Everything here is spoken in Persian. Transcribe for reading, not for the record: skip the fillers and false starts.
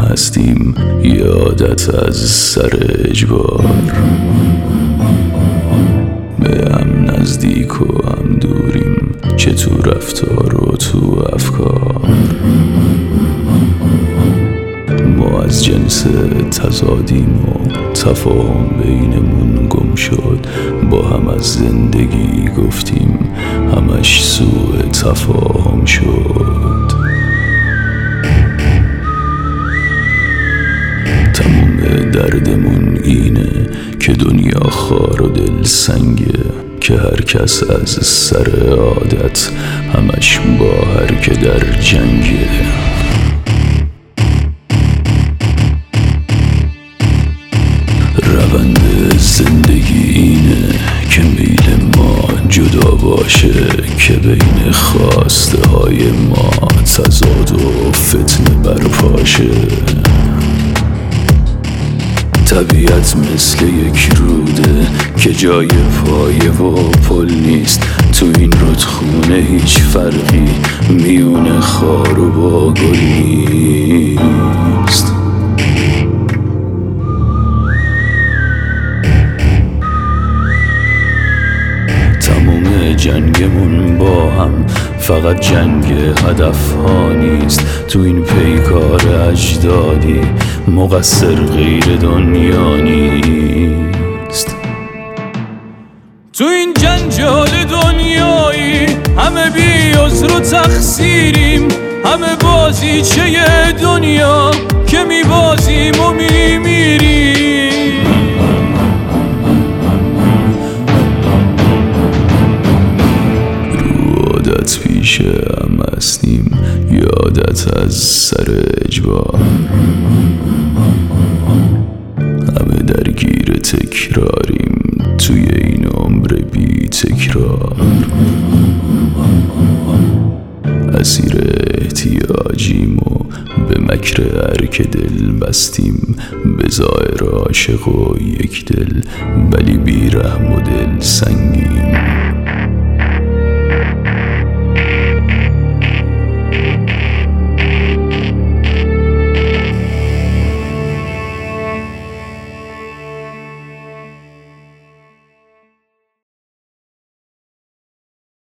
هستیم یادت از سر اجبار. به هم نزدیک و هم دوریم، چه تو رفتار و تو افکار. ما از جنس تضادیم و تفاهم بینمون گم شد. با هم از زندگی گفتیم، همش سوء تفاهم شد. تموم دردمون اینه که دنیا خار و دل سنگه، که هر کس از سر عادت همش با هر که در جنگه. روند زندگی اینه که میل ما جدا باشه، که بین خواسته های ما تضاد و فتنه برپاشه. طبیعت مثل یک روده که جای پایه و پل نیست. تو این رودخونه هیچ فرقی میون خار و با گل نیست. تمام جنگمون با هم فقط جنگ هدف ها نیست. تو این پیکار اجدادی مقصر غیر دنیا نیست. تو این جنجال دنیایی همه بی عذر و تقصیریم، همه بازیچه دنیا که میبازیم و میمیریم. عادت پیش هم هستیم یادت از سر اجبار. همه درگیر تکراریم توی این عمر بی تکرار. اسیر احتیاجیم و به مکر هر که دل بستیم. به ظاهر عاشق و یک دل ولی بی رحم و دل سنگین.